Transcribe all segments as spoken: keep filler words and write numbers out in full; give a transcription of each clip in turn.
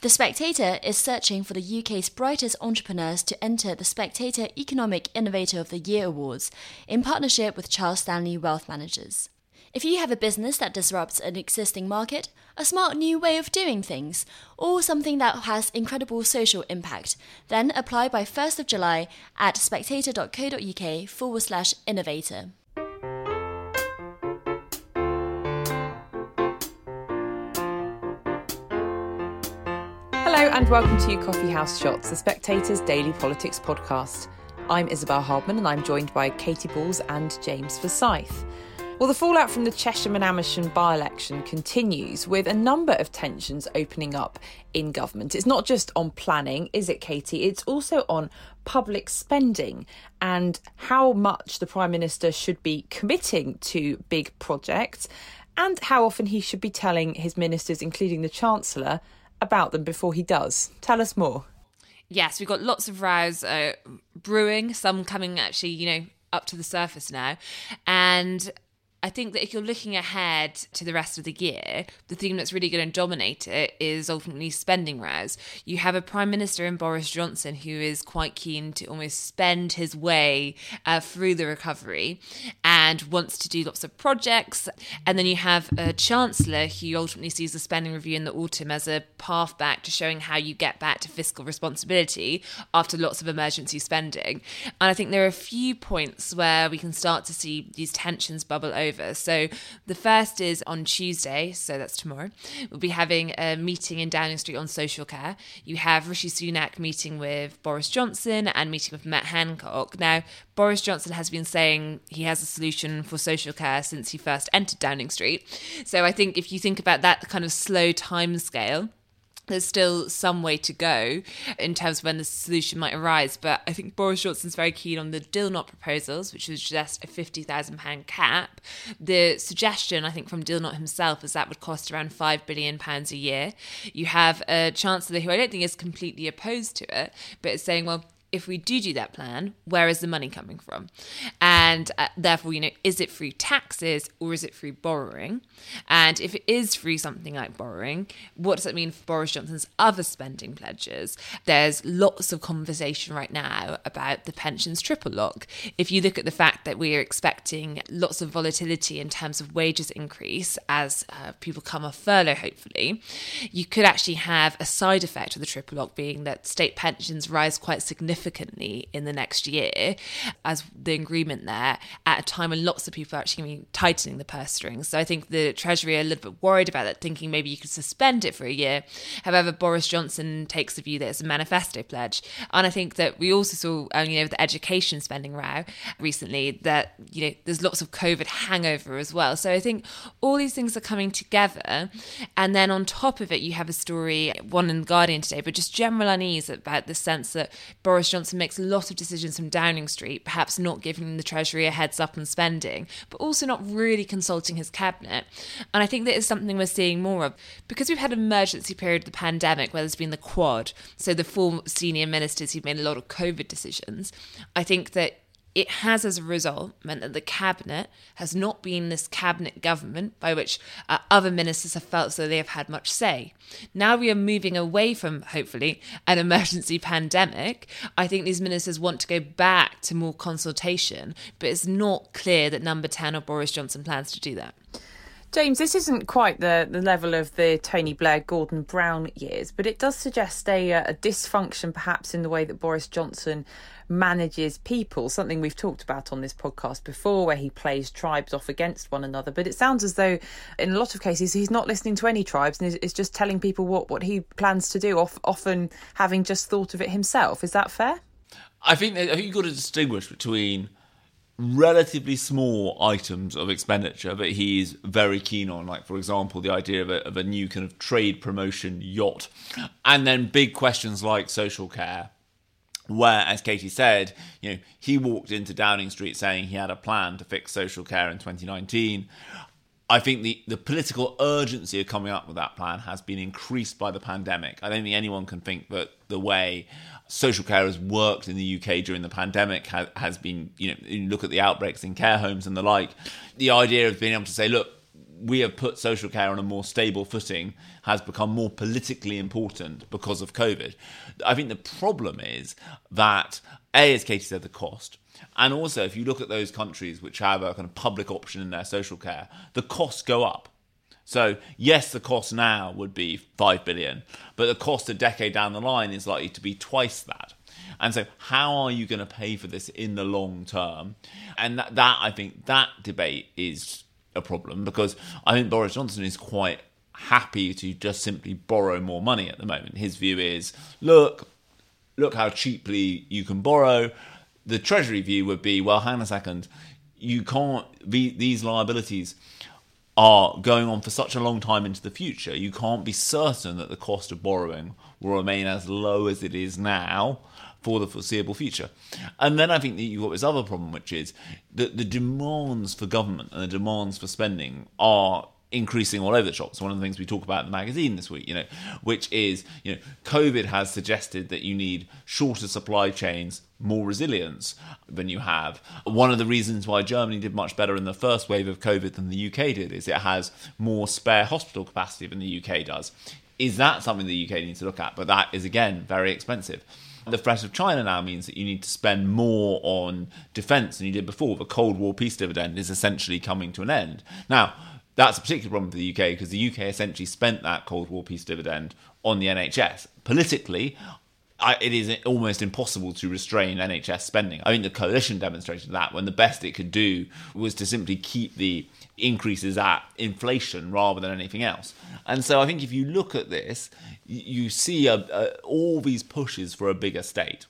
The Spectator is searching for the U K's brightest entrepreneurs to enter the Spectator Economic Innovator of the Year Awards in partnership with Charles Stanley Wealth Managers. If you have a business that disrupts an existing market, a smart new way of doing things, or something that has incredible social impact, then apply by first of July at spectator.co.uk forward slash innovator. Hello and welcome to Coffee House Shots, the Spectator's daily politics podcast. I'm Isabel Hardman and I'm joined by Katy Balls and James Forsyth. Well, the fallout from the Chesham and Amersham by-election continues, with a number of tensions opening up in government. It's not just on planning, is it, Katy? It's also on public spending and how much the Prime Minister should be committing to big projects and how often he should be telling his ministers, including the Chancellor, about them before he does. Tell us more. Yes, we've got lots of rows uh, brewing, some coming actually, you know, up to the surface now. And I think that if you're looking ahead to the rest of the year, the theme that's really going to dominate it is ultimately spending rows. You have a Prime Minister in Boris Johnson who is quite keen to almost spend his way uh, through the recovery and wants to do lots of projects. And then you have a Chancellor who ultimately sees the spending review in the autumn as a path back to showing how you get back to fiscal responsibility after lots of emergency spending. And I think there are a few points where we can start to see these tensions bubble over. So the first is on Tuesday, so that's tomorrow. We'll be having a meeting in Downing Street on social care. You have Rishi Sunak meeting with Boris Johnson and meeting with Matt Hancock. Now, Boris Johnson has been saying he has a solution for social care since he first entered Downing Street. So I think if you think about that kind of slow timescale, there's still some way to go in terms of when the solution might arise. But I think Boris Johnson's very keen on the Dilnot proposals, which would suggest a fifty thousand pounds cap. The suggestion, I think, from Dilnot himself is that would cost around five billion pounds a year. You have a Chancellor who I don't think is completely opposed to it, but is saying, well, if we do do that plan, where is the money coming from? And uh, therefore, you know, is it through taxes or is it through borrowing? And if it is through something like borrowing, what does that mean for Boris Johnson's other spending pledges? There's lots of conversation right now about the pensions triple lock. If you look at the fact that we are expecting lots of volatility in terms of wages increase as uh, people come off furlough, hopefully, you could actually have a side effect of the triple lock being that state pensions rise quite significantly significantly in the next year as the agreement there at a time when lots of people are actually going to be tightening the purse strings. So I think the Treasury are a little bit worried about that, thinking maybe you could suspend it for a year. However, Boris Johnson takes the view that it's a manifesto pledge. And I think that we also saw, um, you know, the education spending row recently that, you know, there's lots of COVID hangover as well. So I think all these things are coming together. And then on top of it, you have a story, one in The Guardian today, but just general unease about the sense that Boris Johnson makes a lot of decisions from Downing Street, perhaps not giving the Treasury a heads up on spending, but also not really consulting his cabinet. And I think that is something we're seeing more of. Because we've had an emergency period of the pandemic where there's been the quad, so the four senior ministers who've made a lot of COVID decisions, I think that it has, as a result, meant that the cabinet has not been this cabinet government by which uh, other ministers have felt as though they have had much say. Now we are moving away from, hopefully, an emergency pandemic. I think these ministers want to go back to more consultation, but it's not clear that Number ten or Boris Johnson plans to do that. James, this isn't quite the, the level of the Tony Blair, Gordon Brown years, but it does suggest a, a dysfunction perhaps in the way that Boris Johnson manages people, something we've talked about on this podcast before, where he plays tribes off against one another. But it sounds as though in a lot of cases he's not listening to any tribes and is, is just telling people what, what he plans to do, off, often having just thought of it himself. Is that fair? I think, that, I think you've got to distinguish between relatively small items of expenditure that he's very keen on, like, for example, the idea of a, of a new kind of trade promotion yacht, and then big questions like social care, where, as Katy said, you know, he walked into Downing Street saying he had a plan to fix social care in twenty nineteen. I think the, the political urgency of coming up with that plan has been increased by the pandemic. I don't think anyone can think that the way social care has worked in the U K during the pandemic has, has been, you know, you look at the outbreaks in care homes and the like, the idea of being able to say, look, we have put social care on a more stable footing has become more politically important because of COVID. I think the problem is that, A, as Katie said, the cost. And also, if you look at those countries which have a kind of public option in their social care, the costs go up. So, yes, the cost now would be five billion, but the cost a decade down the line is likely to be twice that. And so how are you going to pay for this in the long term? And that, that, I think, that debate is a problem, because I think Boris Johnson is quite happy to just simply borrow more money at the moment. His view is, look, look how cheaply you can borrow. The Treasury view would be, well, hang on a second, you can't, be, these liabilities are going on for such a long time into the future, you can't be certain that the cost of borrowing will remain as low as it is now for the foreseeable future. And then I think that you've got this other problem, which is that the demands for government and the demands for spending are increasing all over the shop. So one of the things we talk about in the magazine this week, you know, which is, you know, COVID has suggested that you need shorter supply chains, more resilience than you have. One of the reasons why Germany did much better in the first wave of COVID than the U K did is it has more spare hospital capacity than the U K does. Is that something the U K needs to look at? But that is, again, very expensive. The threat of China now means that you need to spend more on defence than you did before. The Cold War peace dividend is essentially coming to an end. Now, that's a particular problem for the U K, because the U K essentially spent that Cold War peace dividend on the N H S. Politically, I, it is almost impossible to restrain N H S spending. I think the coalition demonstrated that when the best it could do was to simply keep the increases at inflation rather than anything else. And so I think if you look at this, you see a, a, all these pushes for a bigger state.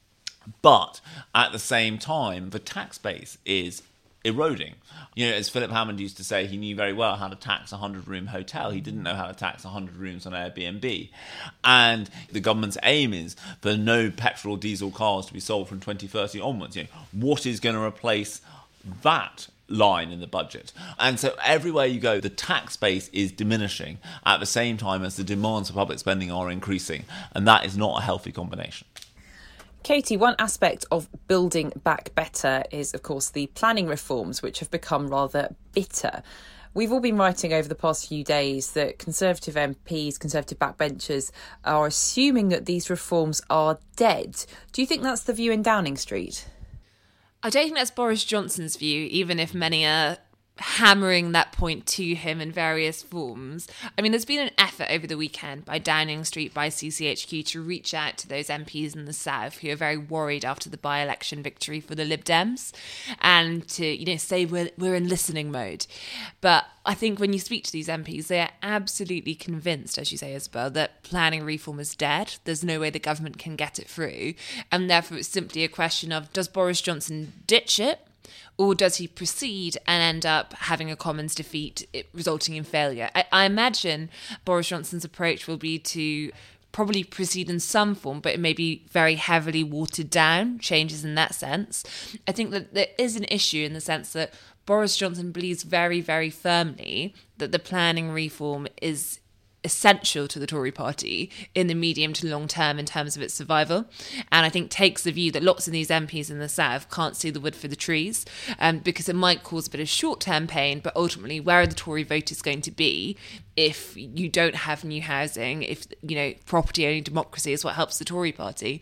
But at the same time, the tax base is eroding. You know, as Philip Hammond used to say, he knew very well how to tax a hundred-room hotel. He didn't know how to tax one hundred rooms on Airbnb. And the government's aim is for no petrol, diesel cars to be sold from twenty thirty onwards. You know, what is going to replace that line in the budget? And so everywhere you go, the tax base is diminishing at the same time as the demands for public spending are increasing. And that is not a healthy combination. Katie, one aspect of building back better is, of course, the planning reforms, which have become rather bitter. We've all been writing over the past few days that Conservative M Ps, Conservative backbenchers, are assuming that these reforms are dead. Do you think that's the view in Downing Street? I don't think that's Boris Johnson's view, even if many are hammering that point to him in various forms. I mean, there's been an effort over the weekend by Downing Street, by C C H Q, to reach out to those M Ps in the South who are very worried after the by-election victory for the Lib Dems, and to, you know, say we're, we're in listening mode. But I think when you speak to these M Ps, they are absolutely convinced, as you say, Isabel, that planning reform is dead. There's no way the government can get it through. And therefore, it's simply a question of, does Boris Johnson ditch it? Or does he proceed and end up having a Commons defeat, it, resulting in failure? I, I imagine Boris Johnson's approach will be to probably proceed in some form, but it may be very heavily watered down, changes in that sense. I think that there is an issue in the sense that Boris Johnson believes very, very firmly that the planning reform is essential to the Tory party in the medium to long term in terms of its survival, and I think takes the view that lots of these M Ps in the South can't see the wood for the trees, um, because it might cause a bit of short-term pain, but ultimately where are the Tory voters going to be if you don't have new housing, if, you know, property-owning democracy is what helps the Tory party.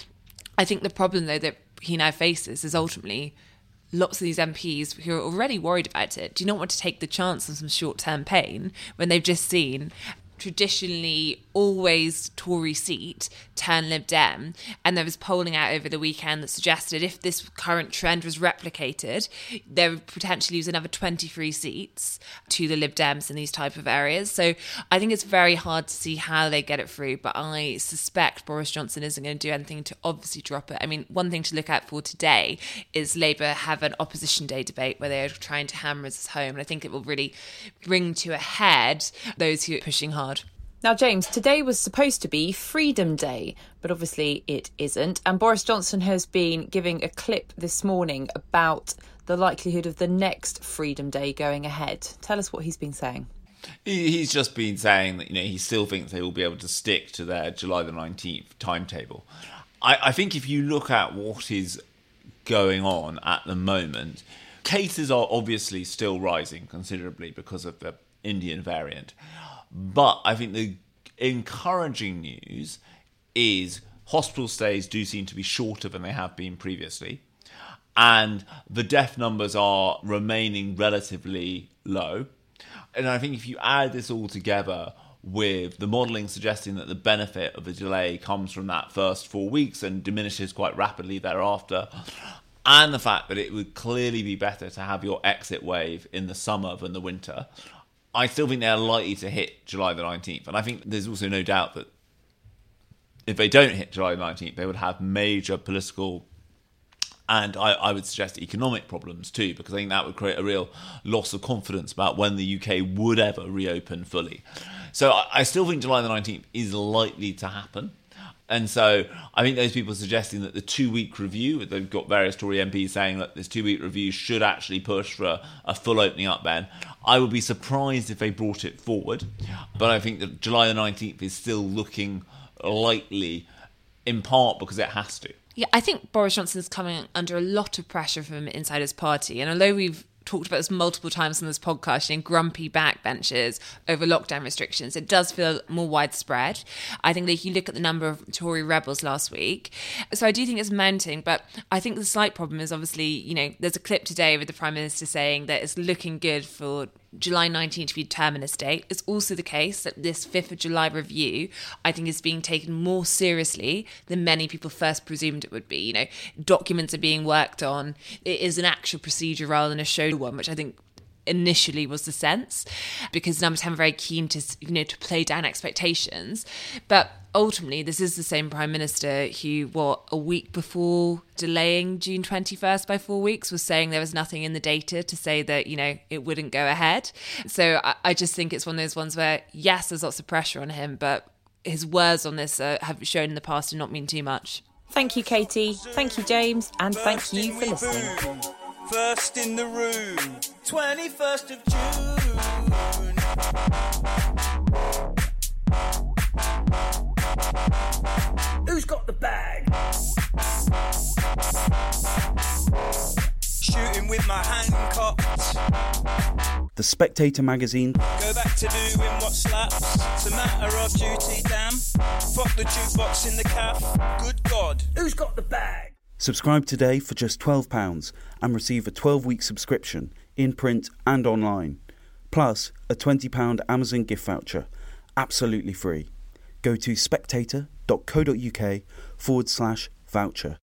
I think the problem, though, that he now faces is ultimately lots of these M Ps who are already worried about it do not want to take the chance of some short-term pain when they've just seen traditionally always Tory seat turn Lib Dem, and there was polling out over the weekend that suggested if this current trend was replicated, they would potentially lose another twenty-three seats to the Lib Dems in these type of areas. So I think it's very hard to see how they get it through, but I suspect Boris Johnson isn't going to do anything to obviously drop it. I mean, one thing to look out for today is Labour have an opposition day debate where they are trying to hammer us home, and I think it will really bring to a head those who are pushing hard. Now, James, today was supposed to be Freedom Day, but obviously it isn't. And Boris Johnson has been giving a clip this morning about the likelihood of the next Freedom Day going ahead. Tell us what he's been saying. He's just been saying that, you know, he still thinks they will be able to stick to their July the nineteenth timetable. I, I think if you look at what is going on at the moment, cases are obviously still rising considerably because of the Indian variant. But I think the encouraging news is hospital stays do seem to be shorter than they have been previously, and the death numbers are remaining relatively low. And I think if you add this all together with the modelling suggesting that the benefit of the delay comes from that first four weeks and diminishes quite rapidly thereafter, and the fact that it would clearly be better to have your exit wave in the summer than the winter, I still think they're likely to hit July the nineteenth. And I think there's also no doubt that if they don't hit July the nineteenth, they would have major political and I, I would suggest economic problems too, because I think that would create a real loss of confidence about when the U K would ever reopen fully. So I, I still think July the nineteenth is likely to happen. And so I think those people suggesting that the two-week review, they've got various Tory M Ps saying that this two-week review should actually push for a, a full opening up then. I would be surprised if they brought it forward. But I think that July the nineteenth is still looking likely, in part because it has to. Yeah, I think Boris Johnson's coming under a lot of pressure from inside his party. And although we've talked about this multiple times on this podcast, you know, grumpy backbenchers over lockdown restrictions, it does feel more widespread. I think that if you look at the number of Tory rebels last week, so I do think it's mounting, but I think the slight problem is obviously, you know, there's a clip today with the Prime Minister saying that it's looking good for July nineteenth to be terminus date. It's also the case that this fifth of July review, I think, is being taken more seriously than many people first presumed it would be. You know, documents are being worked on. It is an actual procedure rather than a show one, which I think initially was the sense, because Number ten are very keen to, you know, to play down expectations. But ultimately, this is the same Prime Minister who, what, a week before delaying June twenty-first by four weeks, was saying there was nothing in the data to say that, you know, it wouldn't go ahead. So I, I just think it's one of those ones where, yes, there's lots of pressure on him, but his words on this uh, have shown in the past to not mean too much. Thank you, Katie. Thank you, James. And thank you for listening. First in the room, twenty-first of June. Who's got the bag? Shooting with my hand cocked. The Spectator magazine. Go back to doing what slaps. It's a matter of duty, damn. Fuck the jukebox in the calf. Good God, who's got the bag? Subscribe today for just twelve pounds and receive a twelve-week subscription in print and online. Plus a twenty pounds Amazon gift voucher. Absolutely free. Go to spectator.co.uk forward slash voucher.